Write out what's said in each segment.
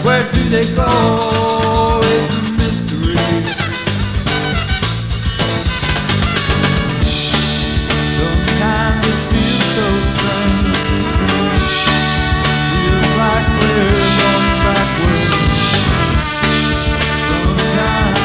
Where do they go is a mystery. Sometimes it feels so strange. Feels like we're going backwards. Sometimes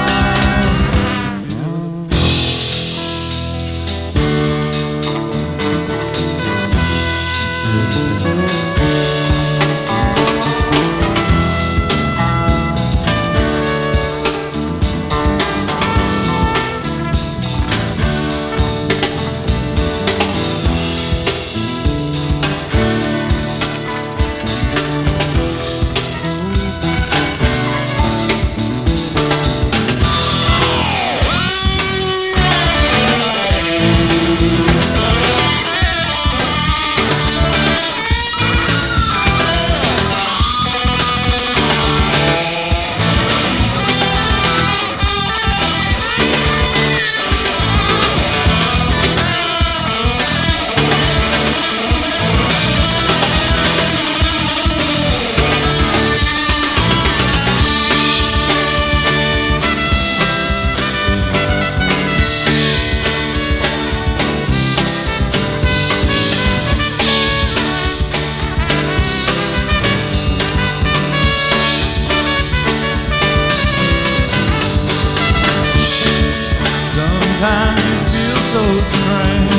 sometimes you feel so strange.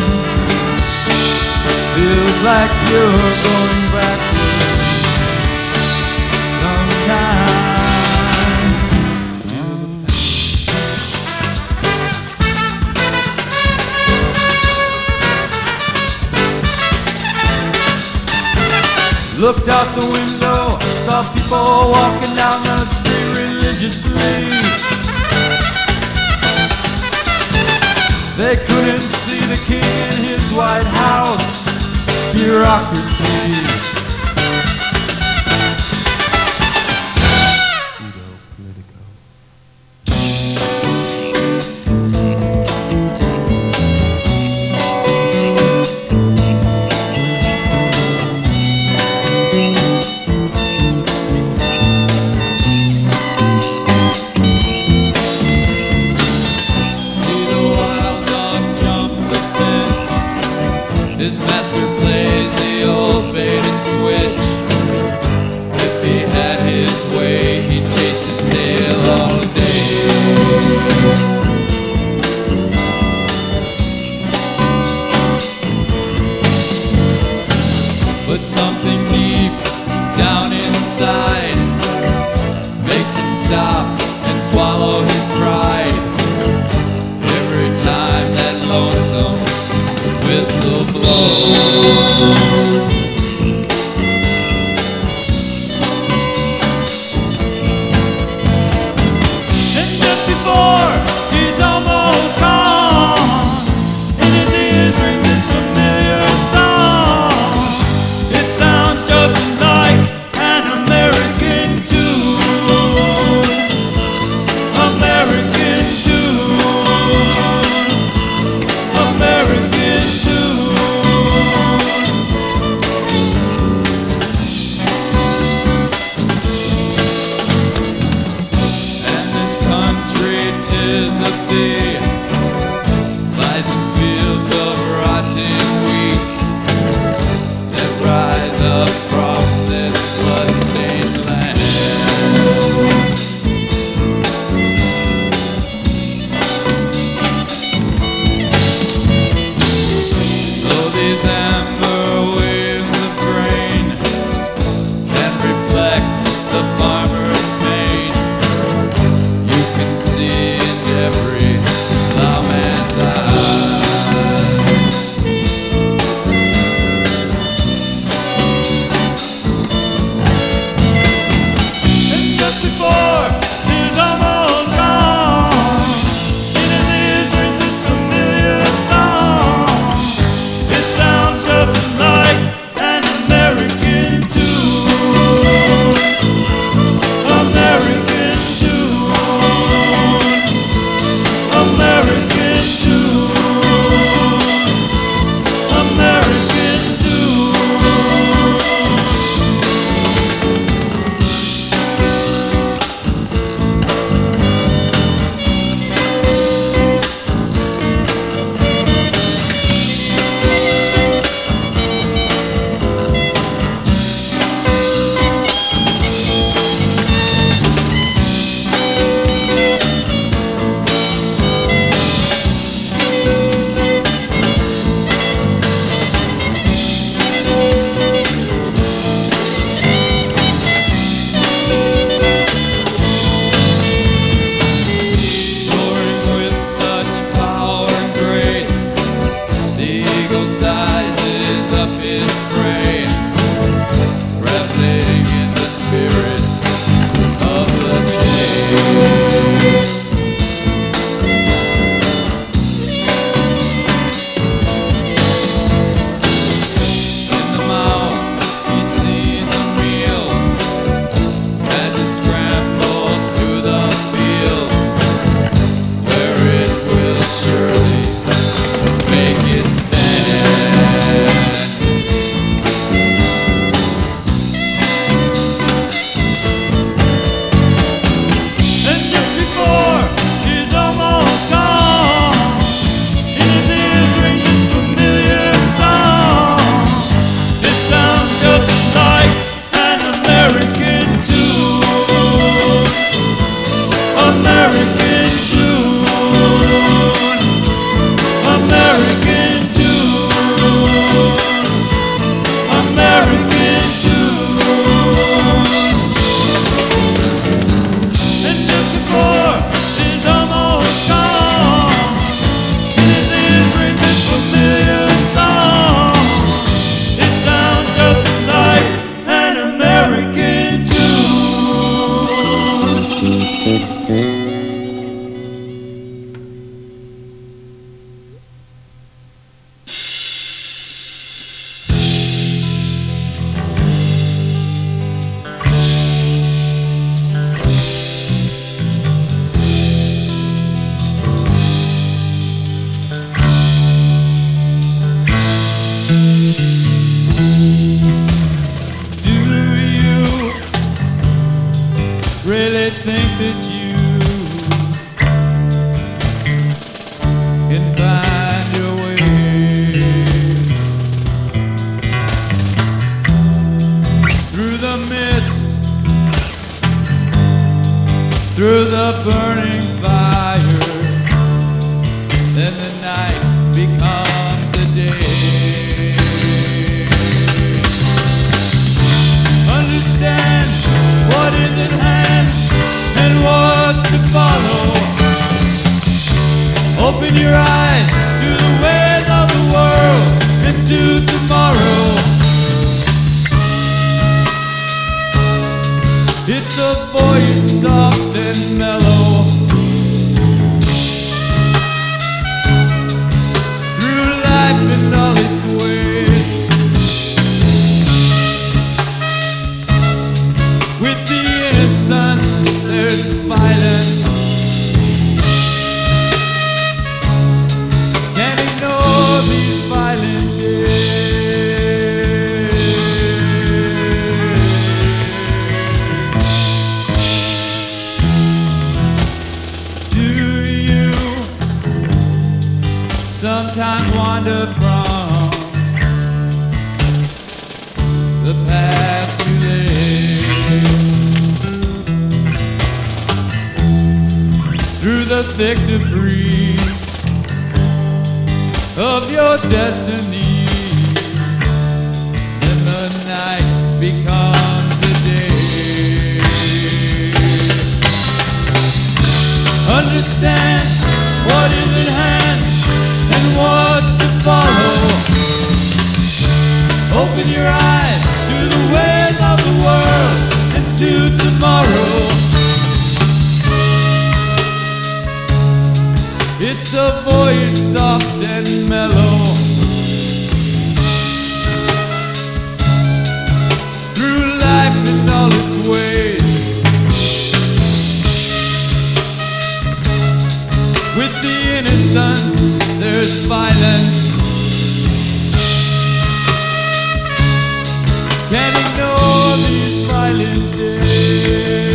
Feels like you're going backwards. Sometimes looked out the window, saw people walking down the street religiously. They couldn't see the king in his White House. Bureaucracy. His master plays the old bait and switch. If he had his way, he'd chase his tail all day. But something deep down inside makes him stop and swallow his pride. Every time that lonesome whistle blows. really think that you can find your way through the mist, through the burning fire. Then the night becomes the day. Understand what is at hand and what's to follow. Open your eyes to the ways of the world and to tomorrow. It's a voice soft and mellow, through life and all its ways. With the innocence there's violence. Can't ignore these violent days. Do you sometimes wander from the path you live, through the thick debris of your destiny? Then the night becomes the day. Understand what is at hand and what's to follow. Open your eyes to the ways of the world and to tomorrow. It's a voice soft and mellow, through life and all its ways. With the innocence there's violence. Can't ignore these violent days.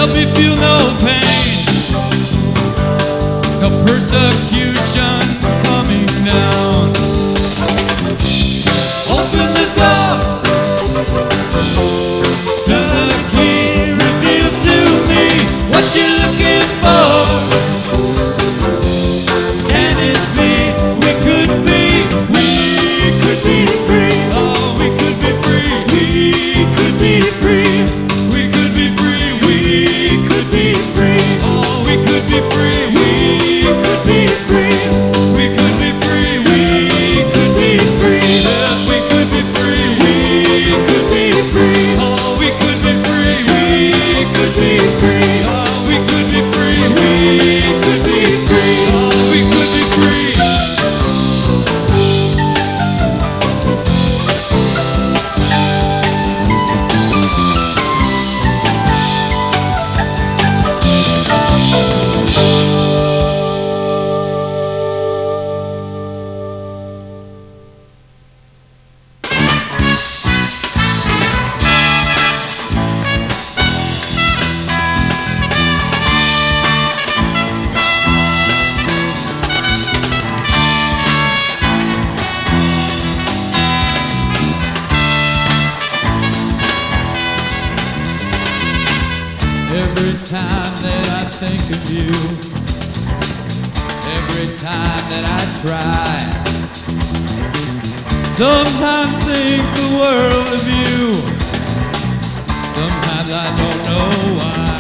help me feel no pain, no persecution coming down. Open the door to the King, reveal to me what you're looking for. Can it be we could be free? Oh, we could be free. We could be free. We could be free. We could be free. Oh, we could be free. We could be free. We could be free. We could be free. Yes, we could be free. We could be free. Oh, we could be free. We could be free. Oh, we could be free. We could be free. Oh, we could be free. Every time that I think of you, every time that I try, sometimes think the world of you, sometimes I don't know why.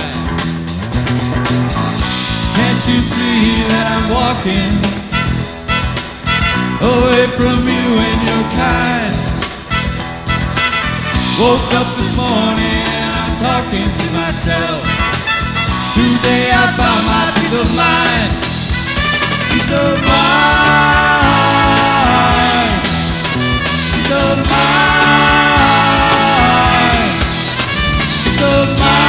Can't you see that I'm walking away from you and your kind? Woke up this morning and I'm talking to myself. Today I found my peace of mind. Peace of mind. Peace of mind. Peace of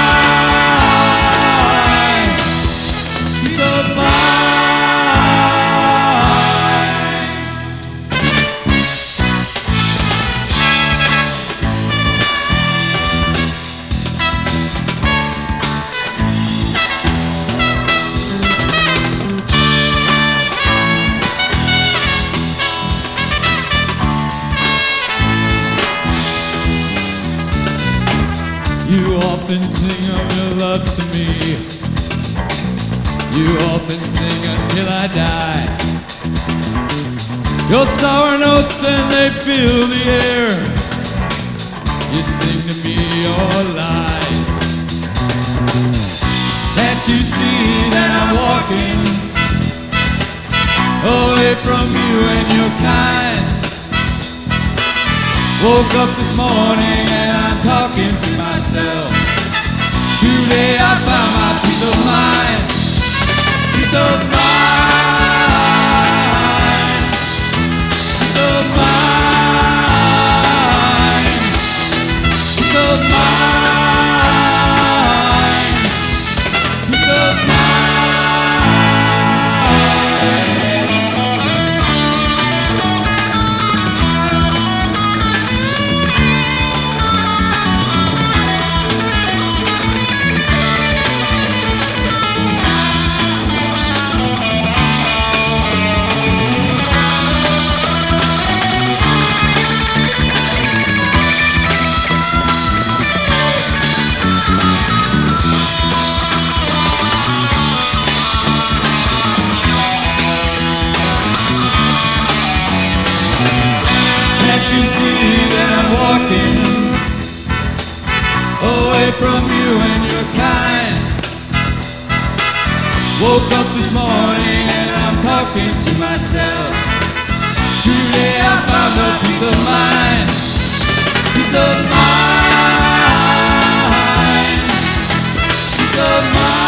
mind. Peace of mind. You often sing of your love to me. You often sing until I die. Your sour notes and they fill the air. You sing to me your lies. Can't you see that I'm walking away from you and your kind? Woke up this morning and I'm talking to myself. Today I found my peace of mind. Peace of mind. Peace of mind. Peace of mind. Peace of mind. Away from you and your kind. Woke up this morning and I'm talking to myself. Today I found a peace of mind. Peace of mind. Peace of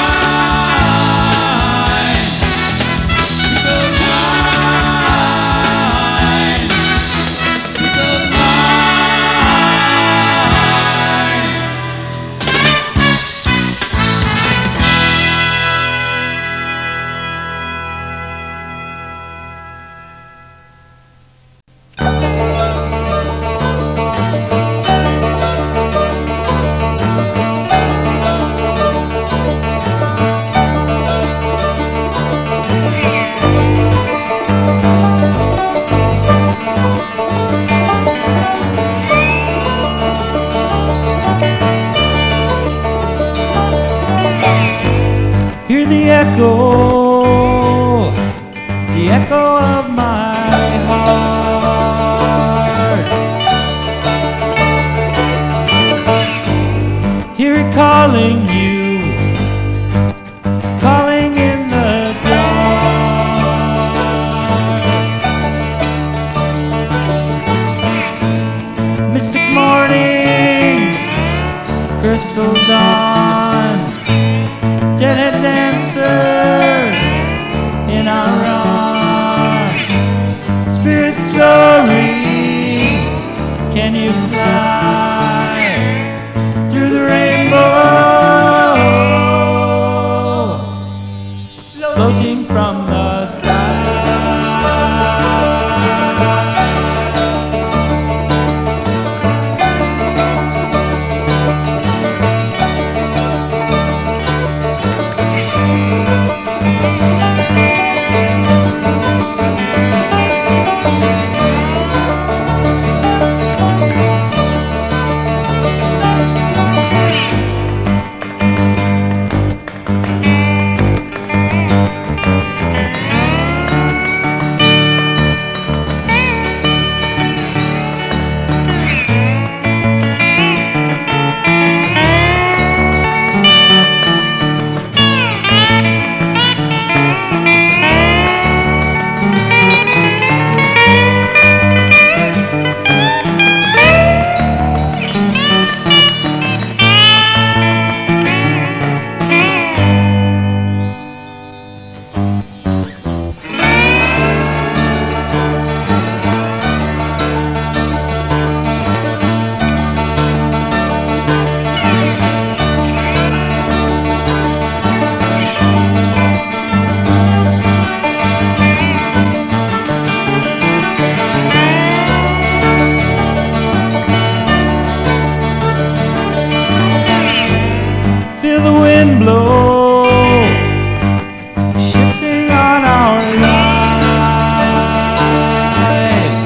mind. Peace of mind. Peace of mind. the echo of my heart. Hear it calling you, calling in the dark. Mystic mornings, crystal dawns, deadhead dancers in our arms. Spirit soaring, can you fly through the rainbow, floating from the sky? Feel the wind blow, shifting on our lives,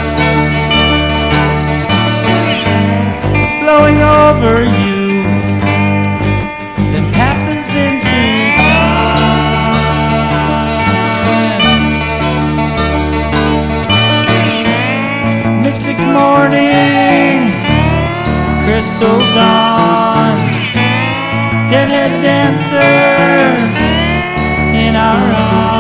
flowing over you, then passes into time. Mystic mornings, crystal dawns, deadhead dancers in our arms.